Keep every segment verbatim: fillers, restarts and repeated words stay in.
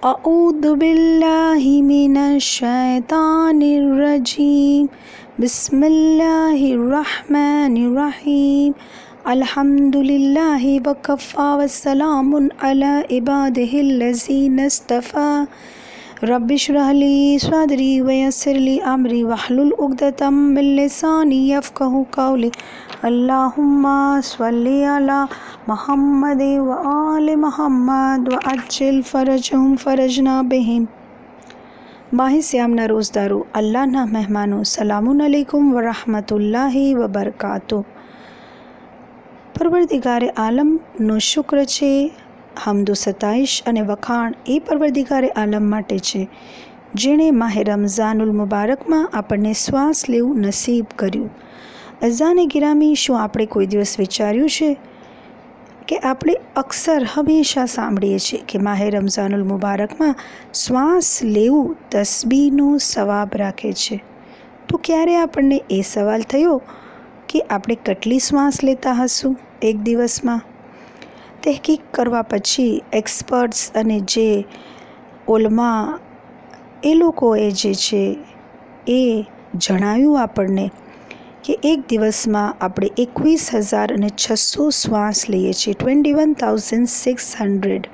अऊदु बिल्लाहि मिनश शैतानिर रजीम बिस्मिल्लाहिर रहमानिर रहीम अल्हम्दुलिल्लाहि वकफ़ा वस्सलामुन अला इबादिहिल्लज़ीना इस्तफ़ा रब्बिश्रह ली सदरी वयस्सिर ली अमरी वहलुल उक़दतम मिन लिसानी यफ़क़हू क़ौली अल्लाहुम्मा स्वल्लि अला मुहम्मद व आलि मुहम्मद व अज्जिल फ़रजहुम फ़रजना बिहिम। माह सियामना रोज़दारो, अल्लाहना મહેમાનો, સલામુન અલૈકુમ વ રહમતુલ્લાહિ વ બરકાતુહ। પરવરદિગારે આલમનો શુક્ર છે, હમદો સતાઈશ અને વખાણ એ પરવરદિગારે આલમ માટે છે, જેણે માહે રમઝાનુલ મુબારકમાં આપણને શ્વાસ લેવું નસીબ કર્યું। અઝાને ગિરામી, શું આપણે કોઈ દિવસ વિચાર્યું છે કે આપણે અક્સર હંમેશા સાંભળીએ છીએ કે માહે રમઝાનુલ મુબારકમાં શ્વાસ લેવું તસ્બીહનો સવાબ રાખે છે? તો ક્યારે આપણને એ સવાલ થયો કે આપણે કેટલી શ્વાસ લેતા હશું એક દિવસમાં? તહેકીક કરવા પછી એક્સપર્ટ્સ અને જે ઉલમા એ લોકોએ જે છે એ જણાવ્યું આપણને કે એક દિવસમાં આપણે એકવીસ હજાર અને છસો શ્વાસ લઈએ છીએ, twenty one thousand six hundred.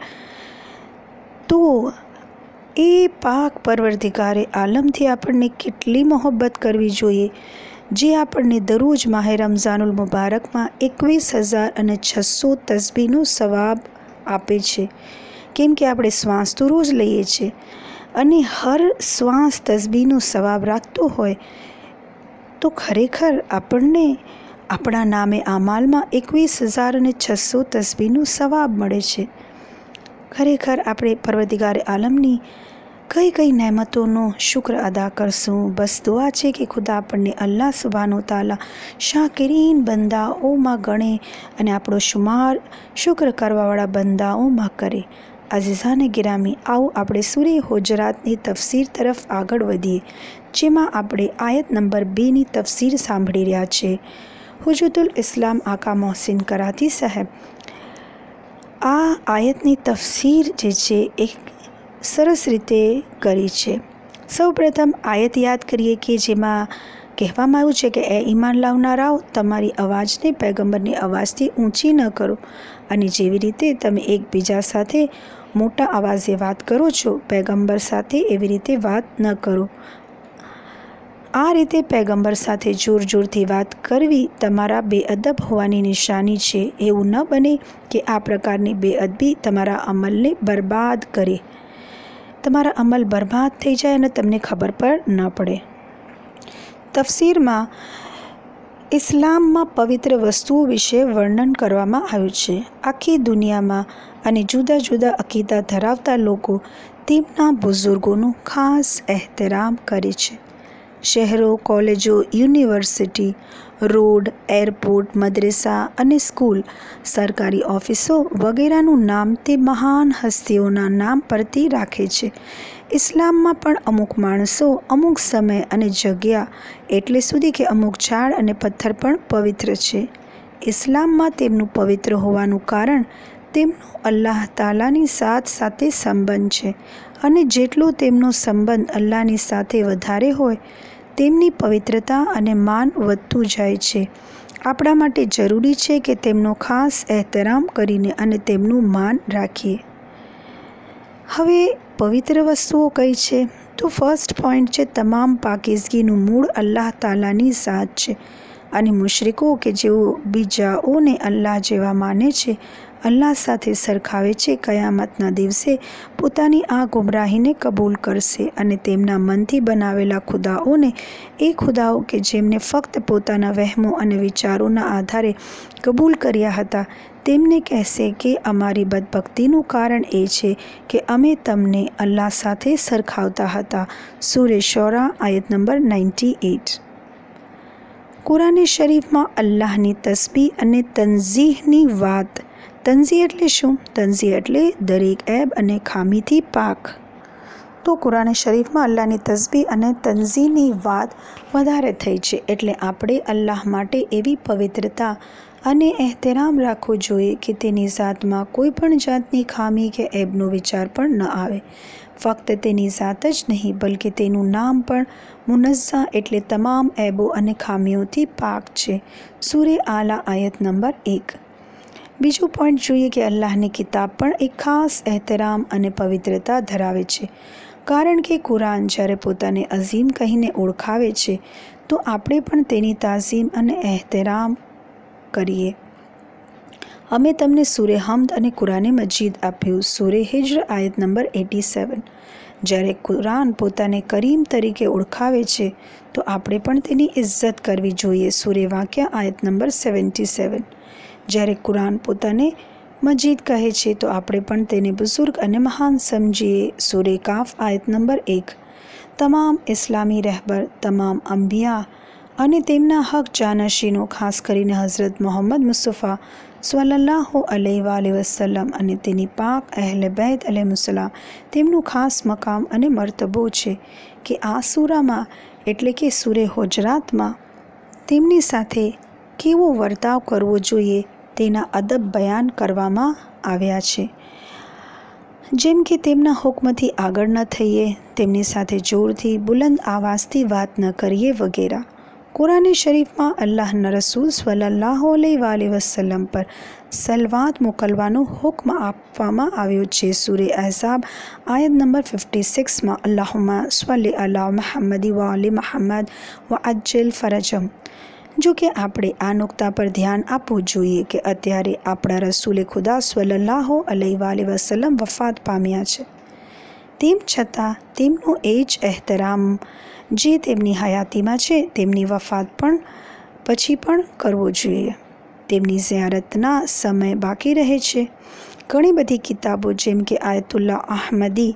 તો એ પાક પરવરદિગારે આલમથી આપણને કેટલી મોહબ્બત કરવી જોઈએ, જે આપણને દરરોજ માહે રમઝાનુલ મુબારકમાં એકવીસ હજાર અને છસો તસ્બીહનો સવાબ આપે છે। કેમ કે આપણે શ્વાસ તો રોજ લઈએ છીએ અને હર શ્વાસ તસ્બીહનો સવાબ રાખતો હોય તો ખરેખર આપણને આપણા નામે આમાલમાં એકવીસ હજાર અને છસો તસ્બીહનો સવાબ મળે છે। ખરેખર આપણે પરવરદિગારે આલમની કઈ કઈ નહેમતોનો શુક્ર અદા કરશું? બસ દુઆ છે કે ખુદા આપણને અલ્લાહ સુબહાનો તાલા શાકિરીન બંદાઓમાં ગણે અને આપણો શુમાર શુક્ર કરવાવાળા બંદાઓમાં કરે। અઝીઝાને ગિરામી, આવો આપણે સૂરે હુજરાતની તફસીર તરફ આગળ વધીએ, જેમાં આપણે આયત નંબર બેની તફસીર સાંભળી રહ્યા છે। હુજ્જતુલ ઇસ્લામ આકા મોહસિન કરાતી સાહેબ આ આયતની તફસીર જે છે એક સરસ રીતે કરી છે। સૌપ્રથમ આયત યાદ કરીએ કે જેમાં કહેવામાં આવ્યું છે કે એ ઈમાન લાવનારાઓ, તમારી અવાજને પૈગંબરની અવાજથી ઊંચી ન કરો, અને જેવી રીતે તમે એકબીજા સાથે મોટા અવાજે વાત કરો છો, પૈગંબર સાથે એવી રીતે વાત ન કરો। આ રીતે પૈગંબર સાથે જોર જોરથી વાત કરવી તમારા બેઅદબ હોવાની નિશાની છે। એવું ન બને કે આ પ્રકારની બેઅદબી તમારા અમલને બરબાદ કરે, તમારા અમલ બરબાદ થઈ જાય અને તમને ખબર પણ ન પડે। તફસીરમાં ઇસ્લામમાં પવિત્ર વસ્તુઓ વિશે વર્ણન કરવામાં આવ્યું છે। આખી દુનિયામાં અને જુદા જુદા અકીદા ધરાવતા લોકો તેમના બુઝુર્ગોનો ખાસ એહતરામ કરે છે। શહેરો, કોલેજો, યુનિવર્સિટી, રોડ, એરપોર્ટ, મદ્રસા અને સ્કૂલ, સરકારી ઓફિસો વગેરેનું નામ તે મહાન હસ્તીઓના નામ પરથી રાખે છે। ઇસ્લામમાં પણ અમુક માણસો, અમુક સમય અને જગ્યા, એટલે સુધી કે અમુક ઝાડ અને પથ્થર પણ પવિત્ર છે। ઇસ્લામમાં તેમનું પવિત્ર હોવાનું કારણ તેમનો અલ્લાહ તાલાની સાથ સાથે સંબંધ છે, અને જેટલો તેમનો સંબંધ અલ્લાહની સાથે વધારે હોય તેમની પવિત્રતા અને માન વધતું જાય છે। આપણા માટે જરૂરી છે કે તેમનો ખાસ એહતરામ કરીને અને તેમનું માન રાખીએ। હવે પવિત્ર વસ્તુઓ કઈ છે? તો ફર્સ્ટ પોઈન્ટ છે, તમામ પાકીઝગીનું મૂળ અલ્લાહ તાલાની ઝાત છે, અને મુશરિકો કે જેઓ બીજાઓને અલ્લાહ જેવા માને છે, અલ્લાહ સાથે સરખાવે છે, કયામતના દિવસે પોતાની આ ગુમરાહીને કબૂલ કરશે અને તેમના મનથી બનાવેલા ખુદાઓને, એ ખુદાઓ કે જેમને ફક્ત પોતાના વહેમો અને વિચારોના આધારે કબૂલ કર્યા હતા, તેમને કહેશે કે અમારી બદબખ્તીનું કારણ એ છે કે અમે તમને અલ્લાહ સાથે સરખાવતા હતા। સૂરે શોરા આયત નંબર નાઇન્ટી એટ। કુરાન શરીફમાં અલ્લાહની તસ્બીહ અને તનઝીહની વાત, તનઝીહ એટલે શું? તનઝીહ એટલે દરેક એબ અને ખામીથી પાક। તો કુરાન શરીફમાં અલ્લાહની તસ્બીહ અને તનઝીહની વાત વધારે થઈ છે, એટલે આપણે અલ્લાહ માટે એવી પવિત્રતા અને એહતરામ રાખવો જોઈએ કે તેની ઝાતમાં કોઈ પણ જાતની ખામી કે એબનો વિચાર પણ ન આવે. ફક્ત તેની ઝાત જ નહીં બલકે તેનું નામ પણ મુનઝ્ઝા એટલે તમામ એબો અને ખામીઓથી પાક છે. સૂરે આલા આયત નંબર એક. બીજો પોઈન્ટ જોઈએ કે અલ્લાહની કિતાબ પણ એક ખાસ એહતરામ અને પવિત્રતા ધરાવે છે, કારણ કે કુરાન જ્યારે પોતાને અઝીમ કહીને ઓળખાવે છે તો આપણે પણ તેની તાઝીમ અને એહતરામ કરીએ. અમે તમને સૂરે હમ્દ અને કુરાને મજીદ આપ્યું. સૂરે હિજ્ર આયત નંબર એટી સેવન. જ્યારે કુરાન પોતાને કરીમ તરીકે ઓળખાવે છે તો આપણે પણ તેની ઇજ્જત કરવી જોઈએ. સૂરે વાક્યા આયત નંબર સેવન્ટી સેવન. જ્યારે કુરાન પોતાને મજીદ કહે છે તો આપણે પણ તેને બુઝુર્ગ અને મહાન સમજીએ. સૂરે કાફ આયત નંબર એક. તમામ ઇસ્લામી રહેબર, તમામ અંબિયા અને તેમના હક જાનશીનો, ખાસ કરીને હઝરત મોહમ્મદ મુસ્તફા સલ્લલ્લાહુ અલૈહિ વસલ્લમ અને તેની પાક અહેલે બૈત અલૈહિસ્સલામ, તેમનું ખાસ મકામ અને મર્તબો છે કે આ સૂરામાં એટલે કે સૂરે હુજરાતમાં તેમની સાથે કેવો વર્તાવ કરવો જોઈએ તેના અદબ બયાન કરવામાં આવ્યા છે, જેમ કે તેમના હુકમથી આગળ ન થઈએ, તેમની સાથે જોરથી બુલંદ આવાજથી વાત ન કરીએ વગેરે. કુરાન શરીફમાં અલ્લાહના રસૂલ સલ્લલ્લાહુ અલૈહિ વસલ્લમ પર સલવાત મોકલવાનો હુક્મ આપવામાં આવ્યો છે. સૂરે અહઝાબ આયત નંબર ફિફ્ટી સિક્સમાં અલ્લાહુમ્મા સલ્લી અલા મુહમ્મદ વ આલી મુહમ્મદ વ અજ્જિલ ફરજહમ. જો કે આપણે આ નુક્તા પર ધ્યાન આપવું જોઈએ કે અત્યારે આપણા રસૂલે ખુદા સલ્લલ્લાહુ અલૈહિ વસલ્લમ વફાત પામ્યા છે. તેમ છતાં તેમનો એ જ એહતરામ જે તેમની હયાતીમાં છે તેમની વફાત પણ પછી પણ કરવો જોઈએ. તેમની ઝિયારતના સમય બાકી રહે છે. ઘણી બધી કિતાબો જેમ કે આયતુલ્લાહ અહમદી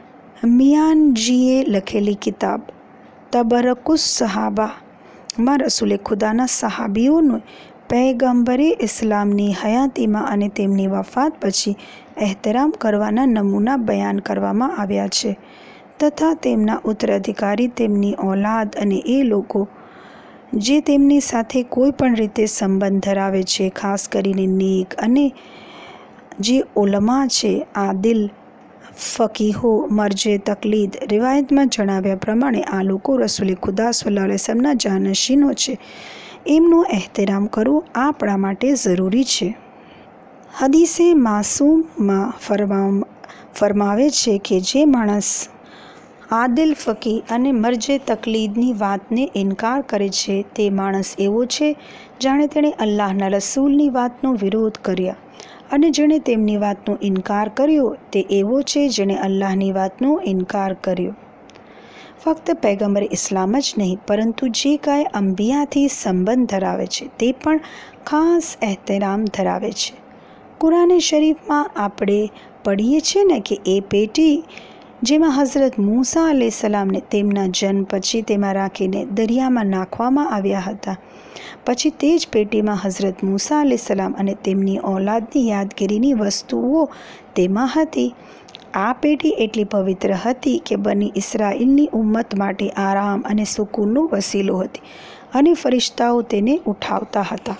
મિયાનજીએ લખેલી કિતાબ તબરકુસ સહાબા માં રસૂલે ખુદાના સહાબીઓનું પૈગંબરે ઇસ્લામની હયાતીમાં અને તેમની વફાત પછી એહતરામ કરવાના નમૂના બયાન કરવામાં આવ્યા છે, તથા તેમના ઉત્તરાધિકારી, તેમની ઔલાદ અને એ લોકો જે તેમની સાથે કોઈ પણ રીતે સંબંધ ધરાવે છે, ખાસ કરીને નેક અને જે ઉલમા છે, આદિલ, ફકીહો, મરજે તકલીદ. રિવાયતમાં જણાવ્યા પ્રમાણે આ લોકો રસૂલે ખુદા સલ્લલ્લાહુ અલૈહિ વસલ્લમના જાનશીનો છે. એમનો એહતરામ કરવો આપણા માટે જરૂરી છે. હદીસે માસૂમમાં ફરમાવ ફરમાવે છે કે જે માણસ આદિલ, ફકી અને મરજે તકલીદની વાતને ઇનકાર કરે છે તે માણસ એવો છે જાણે તેણે અલ્લાહના રસૂલની વાતનો વિરોધ કર્યા, અને જેણે તેમની વાતનો ઇનકાર કર્યો તે એવો છે જેણે અલ્લાહની વાતનો ઇનકાર કર્યો. ફક્ત પૈગંબર ઇસ્લામ જ નહીં પરંતુ જે કાંઈ અંબિયાથી સંબંધ ધરાવે છે તે પણ ખાસ એહતરામ ધરાવે છે. કુરાન શરીફમાં આપણે પઢીએ છીએ ને કે એ પેટી જેમાં હઝરત મૂસા અલૈહિસ્સલામને તેમના જન્મ પછી તેમાં રાખીને દરિયામાં નાખવામાં આવ્યા હતા, પછી તે જ પેટીમાં હઝરત મૂસા અલૈહિસ્સલામ અને તેમની ઔલાદની યાદગીરીની વસ્તુઓ તેમાં હતી. આ પેટી એટલી પવિત્ર હતી કે બની ઇસ્રાઈલની ઉમ્મત માટે આરામ અને સુકૂનનો વસીલો હતી અને ફરિશ્તાઓ તેને ઉઠાવતા હતા.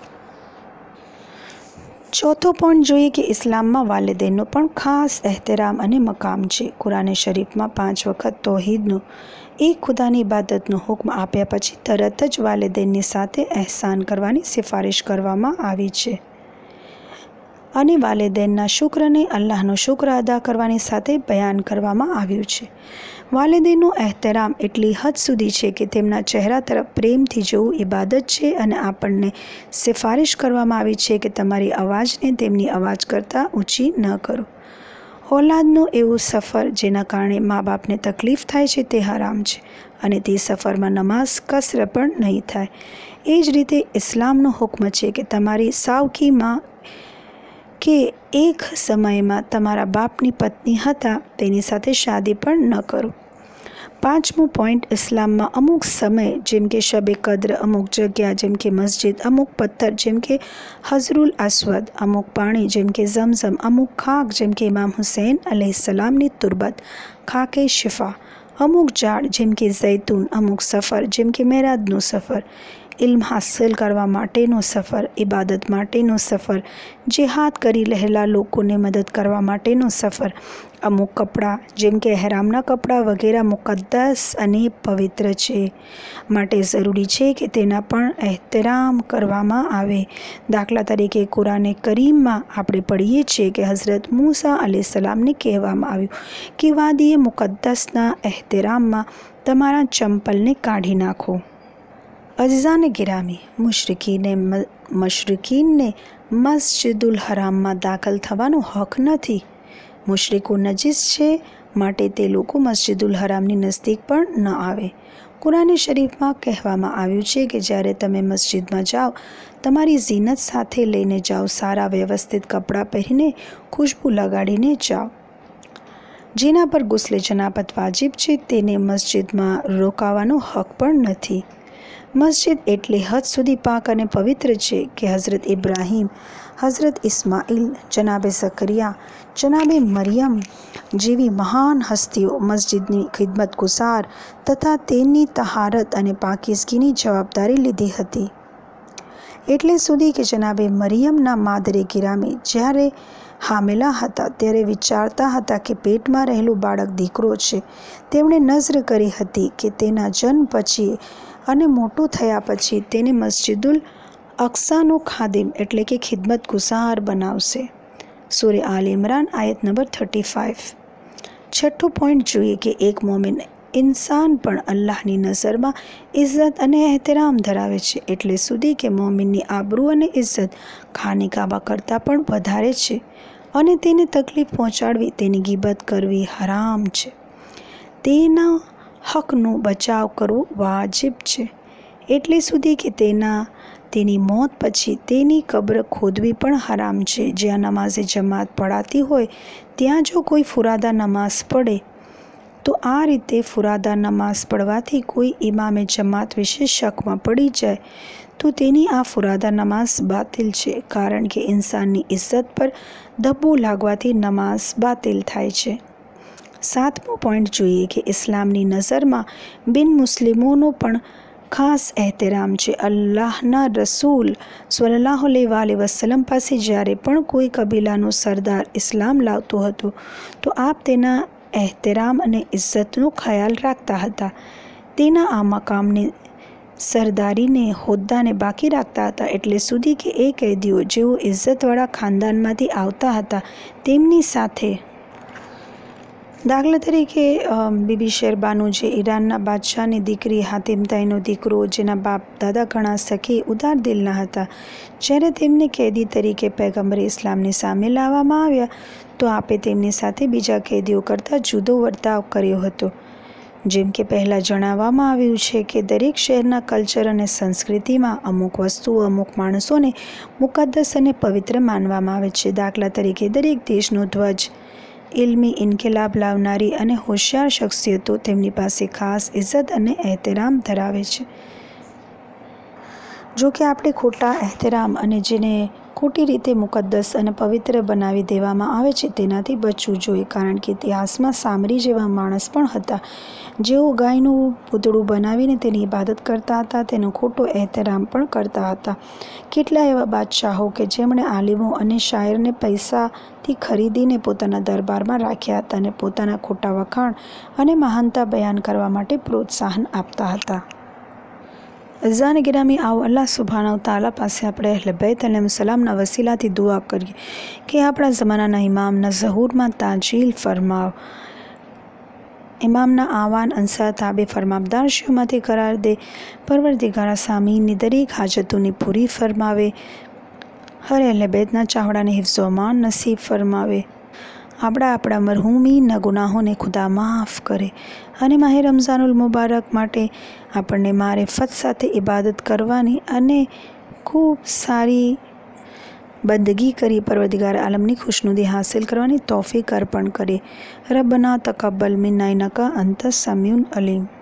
ચોથો પોઈન્ટ જોઈએ કે ઇસ્લામમાં વાલિદૈનનો પણ ખાસ એહતરામ અને મકામ છે. કુરાન શરીફમાં પાંચ વખત તૌહીદનો એક ખુદાની ઇબાદતનો હુક્મ આપ્યા પછી તરત જ વાલિદૈનની સાથે એહસાન કરવાની સિફારિશ કરવામાં આવી છે, અને વાલિદૈનના શુક્રને અલ્લાહનો શુક્ર અદા કરવાની સાથે બયાન કરવામાં આવ્યું છે. વાલિદૈનનો એહતરામ એટલી હદ સુધી છે કે તેમના ચહેરા તરફ પ્રેમથી જોવું ઇબાદત છે, અને આપણને સિફારિશ કરવામાં આવી છે કે તમારી અવાજને તેમની અવાજ કરતાં ઊંચી ન કરો. ઔલાદનો એવો સફર જેના કારણે મા બાપને તકલીફ થાય છે તે હરામ છે, અને તે સફરમાં નમાઝ કસર પણ નહીં થાય. એ જ રીતે ઇસ્લામનો હુક્મ છે કે તમારી સાવકીમાં કે એક સમયમાં તમારા બાપની પત્ની હતા તેની સાથે શાદી પણ ન કરો. પાંચમો પોઈન્ટ, ઇસ્લામમાં અમુક સમય જેમ કે શબે કદ્ર, અમુક જગ્યા જેમ કે મસ્જિદ, અમુક પથ્થર જેમ કે હજરુલ અસ્વદ, અમુક પાણી જેમ કે ઝમઝમ, અમુક ખાક જેમ કે ઇમામ હુસૈન અલૈહિસ્સલામની તુરબત ખાકે શિફા, અમુક ઝાડ જેમ કે ઝૈતુન, અમુક સફર જેમ કે મેરાજનો સફર, ઇલ્મ હાસિલ કરવા માટેનો સફર, ઇબાદત માટેનો સફર, જિહાદ કરી રહેલા લોકોને મદદ કરવા માટેનો સફર. અમુક કપડાં જેમ કે એહરામના કપડાં વગેરે મુકદ્દસ અને પવિત્ર છે, માટે જરૂરી છે કે તેના પણ એહતરામ કરવામાં આવે. દાખલા તરીકે કુરાને કરીમમાં આપણે પઢીએ છીએ કે હઝરત મૂસા અલૈહિસ્સલામને કહેવામાં આવ્યું કે વાદીએ મુકદ્દસના એહતરામમાં તમારા ચંપલને કાઢી નાખો. અઝીઝાને ગિરામી, મુશરિકીને મશરિકીનને મસ્જિદુલ હરામમાં દાખલ થવાનો હક નથી. મુશરિકો નજીસ છે, માટે તે લોકો મસ્જિદુલ હરામની નજીક પણ ન આવે. કુરાન શરીફમાં કહેવામાં આવ્યું છે કે જ્યારે તમે મસ્જિદમાં જાઓ, તમારી ઝીનત સાથે લઈને જાઓ, સારા વ્યવસ્થિત કપડાં પહેરીને, ખુશ્બુ લગાડીને જાઓ. જેના પર ગુસ્લે જનાબત વાજિબ છે તેને મસ્જિદમાં રોકાવાનો હક પણ નથી. મસ્જિદ એટલી હદ સુધી પાક અને પવિત્ર છે કે હઝરત ઇબ્રાહીમ, હઝરત ઇસ્માઇલ, જનાબે ઝકરિયા, જનાબે મરિયમ જેવી મહાન હસ્તીઓ મસ્જિદની ખિદમતગુઝાર તથા તેની તહારત અને પાકીઝગીની જવાબદારી લીધી હતી. એટલે સુધી કે જનાબે મરિયમના માદરે ગિરામી જ્યારે હામેલા હતા ત્યારે વિચારતા હતા કે પેટમાં રહેલું બાળક દીકરો છે. તેમણે નઝર કરી હતી કે તેના જન્મ પછી અને મોટું થયા પછી તેને મસ્જિદુલ અક્સાનો ખાદિમ એટલે કે ખિદમતગુઝાર બનાવશે. સૂરે આલ ઇમરાન આયત નંબર થર્ટી ફાઇવ. છઠ્ઠું પોઈન્ટ જોઈએ કે એક મોમિન ઇન્સાન પણ અલ્લાહની નઝરમાં ઇઝ્ઝત અને એહતરામ ધરાવે છે, એટલે સુધી કે મોમિનની આબરૂ અને ઇઝ્ઝત ખાને કાબા કરતાં પણ વધારે છે અને તેને તકલીફ પહોંચાડવી, તેની ગીબત કરવી હરામ છે. તેના હકનો બચાવ કરવો વાજિબ છે, એટલે સુધી કે તેના તેની મોત પછી તેની કબ્ર ખોદવી પણ હરામ છે. જ્યાં નમાઝે જમાત પઢાતી હોય ત્યાં જો કોઈ ફુરાદા નમાઝ પડે તો આ રીતે ફુરાદા નમાઝ પડવાથી કોઈ ઇમામે જમાત વિશે શકમાં પડી જાય તો તેની આ ફુરાદા નમાઝ બાતિલ છે, કારણ કે ઇન્સાનની ઇઝ્ઝત પર ધબ્બો લાગવાથી નમાઝ બાતિલ થાય છે. સાતમો પોઈન્ટ જોઈએ કે ઇસ્લામની નઝરમાં બિન મુસ્લિમોનો પણ ખાસ એહતરામ છે. અલ્લાહના રસૂલ સલ્લલ્લાહુ અલૈહિ વસલ્લમ પાસે જ્યારે પણ કોઈ કબીલાનો સરદાર ઇસ્લામ લાવતો હતો તો આપ તેના એહતરામ અને ઇઝ્ઝતનો ખ્યાલ રાખતા હતા. તેના આ મકામને, સરદારીને, હોદ્દાને બાકી રાખતા હતા, એટલે સુધી કે એ કેદીઓ જેઓ ઇઝ્ઝતવાળા ખાનદાનમાંથી આવતા હતા તેમની સાથે, દાખલા તરીકે બીબી શેરબાનુ જે ઈરાનના બાદશાહની દીકરી, હાતિમ તાઈનો દીકરો જેના બાપ દાદા ઘણા સખી ઉદાર દિલના હતા, જ્યારે તેમને કેદી તરીકે પૈગંબરે ઇસ્લામની સામે લાવવામાં આવ્યા તો આપે તેમની સાથે બીજા કેદીઓ કરતાં જુદો વર્તાવ કર્યો હતો. જેમ કે પહેલાં જણાવવામાં આવ્યું છે કે દરેક શહેરના કલ્ચર અને સંસ્કૃતિમાં અમુક વસ્તુઓ અમુક માણસોને મુકદ્દસ અને પવિત્ર માનવામાં આવે છે. દાખલા તરીકે દરેક દેશનો ધ્વજ, ઇલ્મી ઇન્કિલાબ લાવનારી અને હોશિયાર શખ્સિયતો તેમની પાસે ખાસ ઇઝ્ઝત અને એહતરામ ધરાવે છે. જો કે આપણે ખોટા એહતરામ અને જેને ખોટી રીતે મુકદ્દસ અને પવિત્ર બનાવી દેવામાં આવે છે તેનાથી બચવું જોઈએ, કારણ કે ઇતિહાસમાં સામરી જેવા માણસ પણ હતા જેઓ ગાયનું પૂતળું બનાવીને તેની ઇબાદત કરતા હતા, તેનો ખોટો એહતરામ પણ કરતા હતા. કેટલા એવા બાદશાહો કે જેમણે આલિમો અને શાયરને પૈસાથી ખરીદીને પોતાના દરબારમાં રાખ્યા હતા અને પોતાના ખોટા વખાણ અને મહાનતા બયાન કરવા માટે પ્રોત્સાહન આપતા હતા. અઝાન ગિરામી, આવો અલ્લાહ સુબ્હાનહુ તાલા પાસે આપણે અહલે બૈત અલૈહિસ્સલામના વસીલાથી દુઆ કરીએ કે આપણા ઝમાનાના ઇમામના ઝહૂરમાં તાજીલ ફરમાવ, ઇમામના આવાન અંસાર તાબે ફરમાબદારશીઓમાંથી કરાર દે. પરવરદિગારા સામીનની દરેક હાજતોની પૂરી ફરમાવે. હર અહલે બૈતના ચાહડાને હિફ્ઝો અમાન નસીબ ફરમાવે. આપણા આપણા મરહૂમીના ગુનાહોને ખુદા માફ કરે અને માહે રમઝાનુલ મુબારક માટે આપણને મારિફત સાથે ઇબાદત કરવાની અને ખૂબ સારી બંદગી કરી પરવરદિગાર આલમની ખુશનુદી હાસિલ કરવાની તૌફીક અર્પણ કરે. રબ્બના તકબ્બલ મિન્ના ઇન્નકા અંતસ સમીઉલ અલીમ.